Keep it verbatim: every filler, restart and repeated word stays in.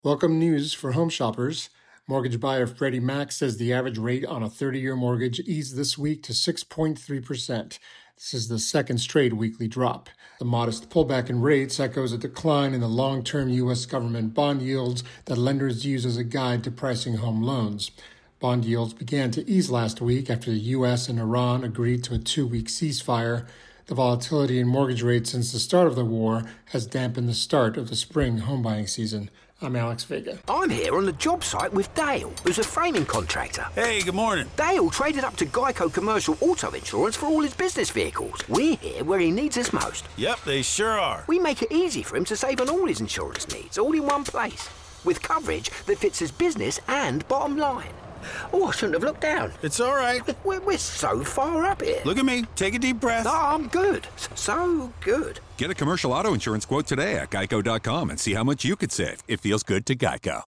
Welcome news for home shoppers. Mortgage buyer Freddie Mac says the average rate on a thirty-year mortgage eased this week to six point three percent. This is the second straight weekly drop. The modest pullback in rates echoes a decline in the long-term U S government bond yields that lenders use as a guide to pricing home loans. Bond yields began to ease last week after the U S and Iran agreed to a two-week ceasefire. The volatility in mortgage rates since the start of the war has dampened the start of the spring home buying season. I'm Alex Vega. I'm here on the job site with Dale, who's a framing contractor. Hey, good morning. Dale traded up to Geico Commercial Auto Insurance for all his business vehicles. We're here where he needs us most. Yep, they sure are. We make it easy for him to save on all his insurance needs, all in one place, with coverage that fits his business and bottom line. Oh, I shouldn't have looked down. It's all right. We're, we're so far up here. Look at me. Take a deep breath. No, I'm good. So good. Get a commercial auto insurance quote today at geico dot com and see how much you could save. It feels good to Geico.